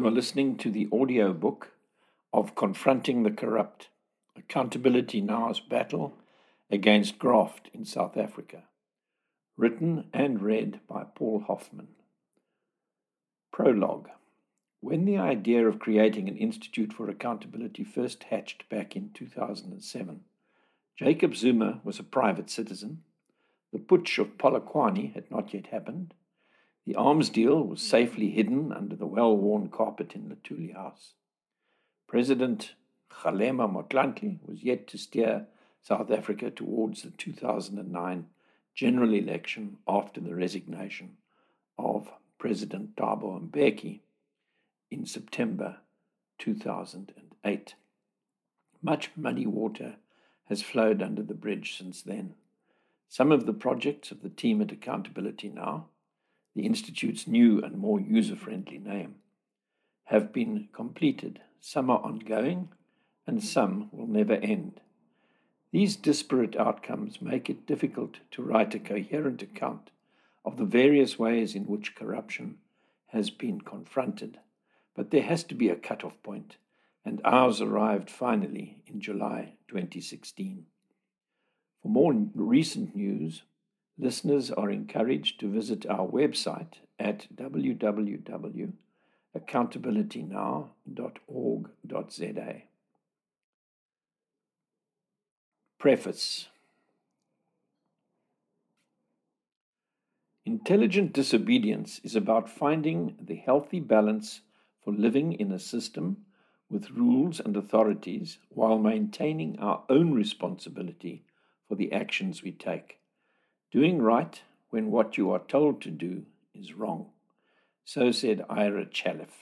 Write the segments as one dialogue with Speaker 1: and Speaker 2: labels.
Speaker 1: You are listening to the audio book of Confronting the Corrupt, Accountability Now's Battle Against Graft in South Africa, written and read by Paul Hoffman. Prologue. When the idea of creating an Institute for Accountability first hatched back in 2007, Jacob Zuma was a private citizen. The putsch of Polokwane had not yet happened. The arms deal was safely hidden under the well-worn carpet in Luthuli House. President Kgalema Motlanthe was yet to steer South Africa towards the 2009 general election after the resignation of President Thabo Mbeki in September 2008. Much muddy water has flowed under the bridge since then. Some of the projects of the team at Accountability Now, the Institute's new and more user-friendly name, have been completed. Some are ongoing, and some will never end. These disparate outcomes make it difficult to write a coherent account of the various ways in which corruption has been confronted. But there has to be a cut-off point, and ours arrived finally in July 2016. For more recent news, listeners are encouraged to visit our website at www.accountabilitynow.org.za. Preface. Intelligent disobedience is about finding the healthy balance for living in a system with rules and authorities while maintaining our own responsibility for the actions we take. Doing right when what you are told to do is wrong. So said Ira Chalif.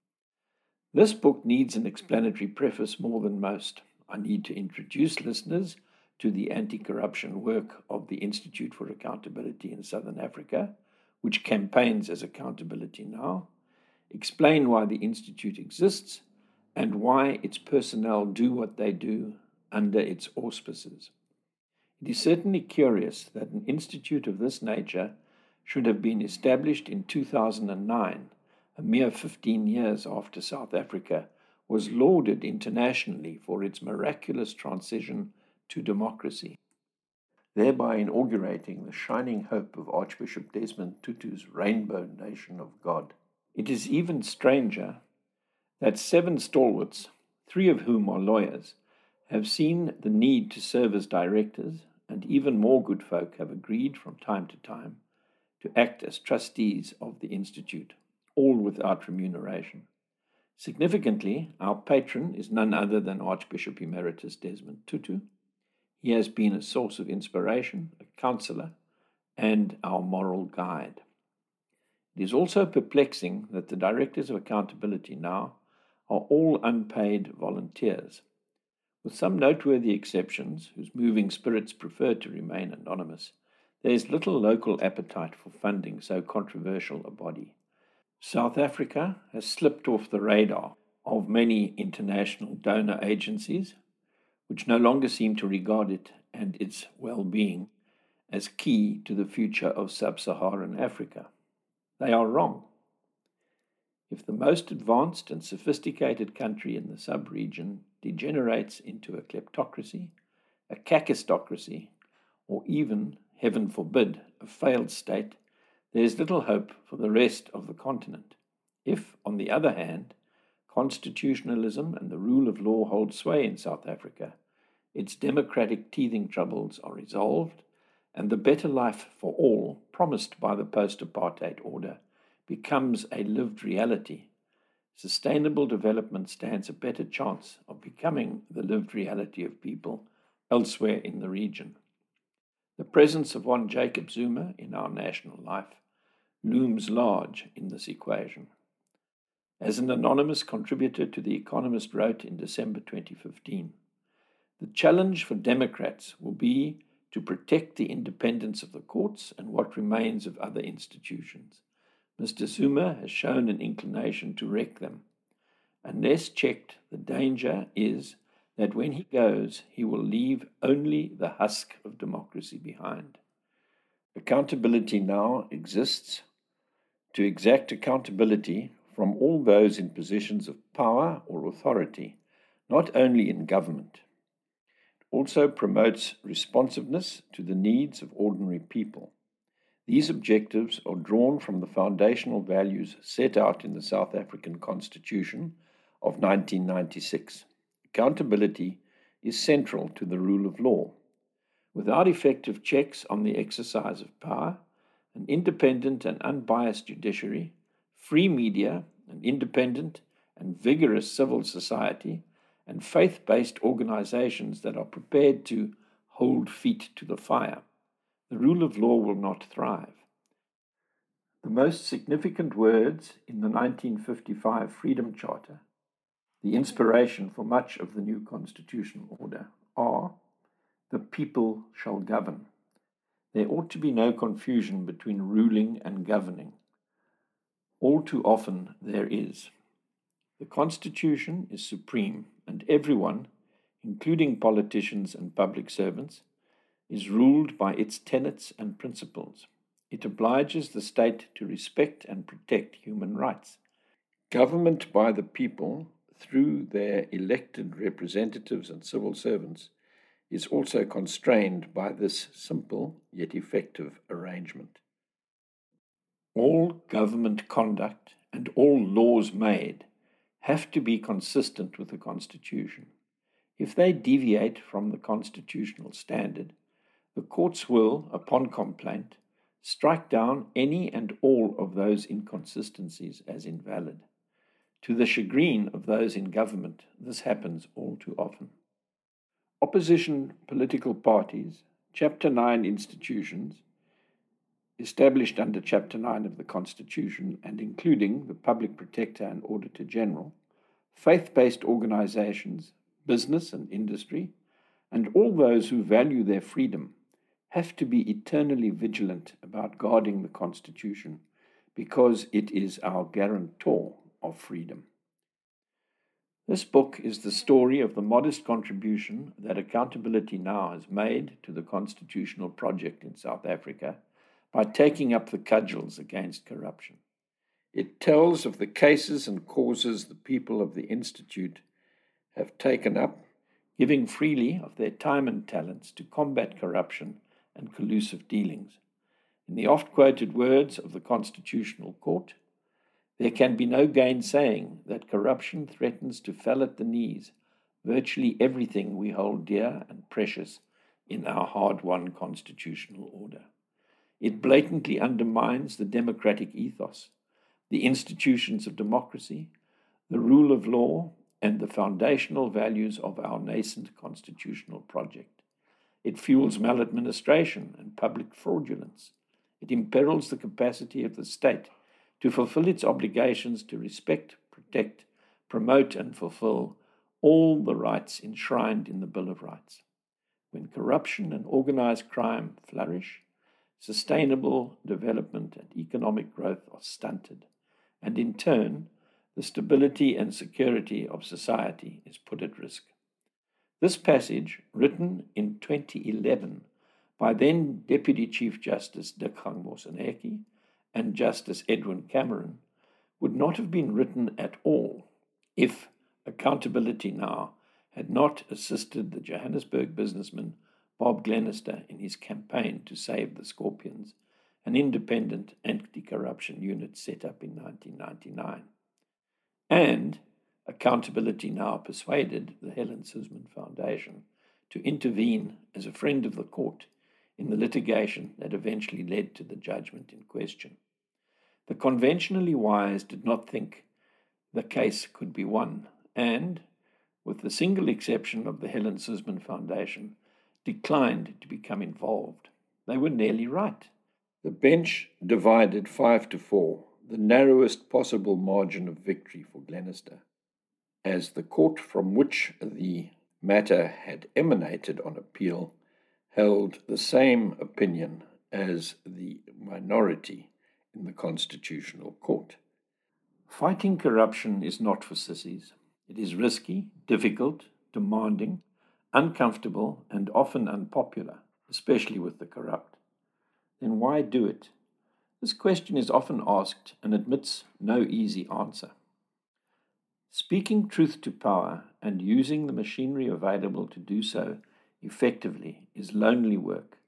Speaker 1: This book needs an explanatory preface more than most. I need to introduce listeners to the anti-corruption work of the Institute for Accountability in Southern Africa, which campaigns as Accountability Now, explain why the Institute exists, and why its personnel do what they do under its auspices. It is certainly curious that an institute of this nature should have been established in 2009, a mere 15 years after South Africa was lauded internationally for its miraculous transition to democracy, thereby inaugurating the shining hope of Archbishop Desmond Tutu's rainbow nation of God. It is even stranger that 7 stalwarts, 3 of whom are lawyers, have seen the need to serve as directors, and even more good folk have agreed from time to time to act as trustees of the Institute, all without remuneration. Significantly, our patron is none other than Archbishop Emeritus Desmond Tutu. He has been a source of inspiration, a counselor, and our moral guide. It is also perplexing that the directors of Accountability Now are all unpaid volunteers. With some noteworthy exceptions, whose moving spirits prefer to remain anonymous, there is little local appetite for funding so controversial a body. South Africa has slipped off the radar of many international donor agencies, which no longer seem to regard it and its well-being as key to the future of sub-Saharan Africa. They are wrong. If the most advanced and sophisticated country in the sub-region degenerates into a kleptocracy, a kakistocracy, or even, heaven forbid, a failed state, there is little hope for the rest of the continent. If, on the other hand, constitutionalism and the rule of law hold sway in South Africa, its democratic teething troubles are resolved, and the better life for all promised by the post-apartheid order becomes a lived reality, sustainable development stands a better chance of becoming the lived reality of people elsewhere in the region. The presence of one Jacob Zuma in our national life looms large in this equation. As an anonymous contributor to The Economist wrote in December 2015, the challenge for Democrats will be to protect the independence of the courts and what remains of other institutions. Mr. Zuma has shown an inclination to wreck them. Unless checked, the danger is that when he goes, he will leave only the husk of democracy behind. Accountability Now exists to exact accountability from all those in positions of power or authority, not only in government. It also promotes responsiveness to the needs of ordinary people. These objectives are drawn from the foundational values set out in the South African Constitution of 1996. Accountability is central to the rule of law. Without effective checks on the exercise of power, an independent and unbiased judiciary, free media, an independent and vigorous civil society, and faith-based organizations that are prepared to hold feet to the fire, the rule of law will not thrive. The most significant words in the 1955 Freedom Charter, the inspiration for much of the new constitutional order, are, "The people shall govern." There ought to be no confusion between ruling and governing. All too often there is. The Constitution is supreme, and everyone, including politicians and public servants, is ruled by its tenets and principles. It obliges the state to respect and protect human rights. Government by the people, through their elected representatives and civil servants, is also constrained by this simple yet effective arrangement. All government conduct and all laws made have to be consistent with the Constitution. If they deviate from the constitutional standard, the courts will, upon complaint, strike down any and all of those inconsistencies as invalid. To the chagrin of those in government, this happens all too often. Opposition political parties, Chapter 9 institutions, established under Chapter 9 of the Constitution and including the Public Protector and Auditor General, faith-based organizations, business and industry, and all those who value their freedom have to be eternally vigilant about guarding the Constitution because it is our guarantor of freedom. This book is the story of the modest contribution that Accountability Now has made to the constitutional project in South Africa by taking up the cudgels against corruption. It tells of the cases and causes the people of the Institute have taken up, giving freely of their time and talents to combat corruption and collusive dealings. In the oft-quoted words of the Constitutional Court, there can be no gainsaying that corruption threatens to fell at the knees virtually everything we hold dear and precious in our hard-won constitutional order. It blatantly undermines the democratic ethos, the institutions of democracy, the rule of law, and the foundational values of our nascent constitutional project. It fuels maladministration and public fraudulence. It imperils the capacity of the state to fulfill its obligations to respect, protect, promote, and fulfill all the rights enshrined in the Bill of Rights. When corruption and organized crime flourish, sustainable development and economic growth are stunted, and in turn, the stability and security of society is put at risk. This passage, written in 2011 by then Deputy Chief Justice Dikgang Moseneke and Justice Edwin Cameron, would not have been written at all if Accountability Now had not assisted the Johannesburg businessman Bob Glenister in his campaign to save the Scorpions, an independent anti-corruption unit set up in 1999. And Accountability Now persuaded the Helen Suzman Foundation to intervene as a friend of the court in the litigation that eventually led to the judgment in question. The conventionally wise did not think the case could be won and, with the single exception of the Helen Suzman Foundation, declined to become involved. They were nearly right. The bench divided 5-4, the narrowest possible margin of victory for Glenister, as the court from which the matter had emanated on appeal held the same opinion as the minority in the Constitutional Court. Fighting corruption is not for sissies. It is risky, difficult, demanding, uncomfortable, and often unpopular, especially with the corrupt. Then why do it? This question is often asked and admits no easy answer. Speaking truth to power and using the machinery available to do so effectively is lonely work.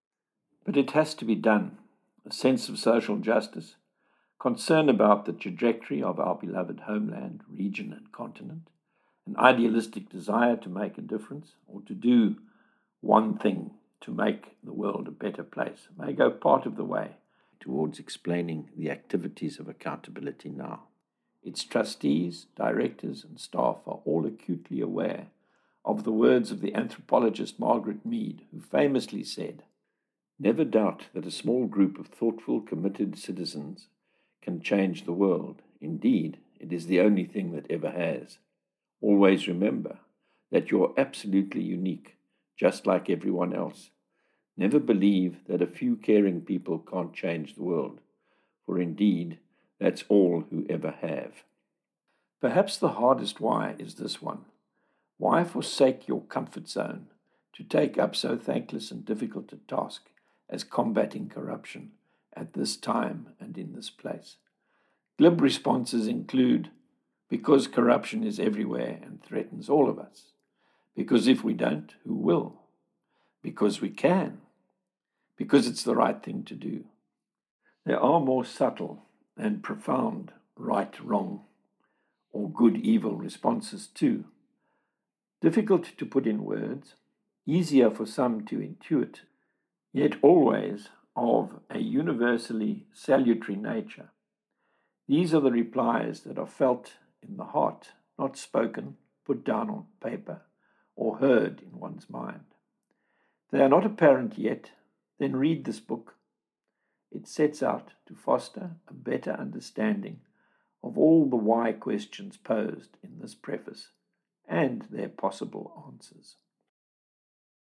Speaker 1: But it has to be done. A sense of social justice, concern about the trajectory of our beloved homeland, region, and continent, an idealistic desire to make a difference or to do one thing to make the world a better place may go part of the way towards explaining the activities of accountability now. Its trustees, directors, and staff are all acutely aware of the words of the anthropologist Margaret Mead, who famously said, "Never doubt that a small group of thoughtful, committed citizens can change the world. Indeed, it is the only thing that ever has. Always remember that you're absolutely unique, just like everyone else. Never believe that a few caring people can't change the world, for indeed, that's all who ever have." Perhaps the hardest why is this one. Why forsake your comfort zone to take up so thankless and difficult a task as combating corruption at this time and in this place? Glib responses include, because corruption is everywhere and threatens all of us. Because if we don't, who will? Because we can. Because it's the right thing to do. There are more subtle and profound right, wrong, or good, evil responses too. Difficult to put in words, easier for some to intuit, yet always of a universally salutary nature. These are the replies that are felt in the heart, not spoken, put down on paper, or heard in one's mind. They are not apparent yet, then read this book. It sets out to foster a better understanding of all the why questions posed in this preface and their possible answers.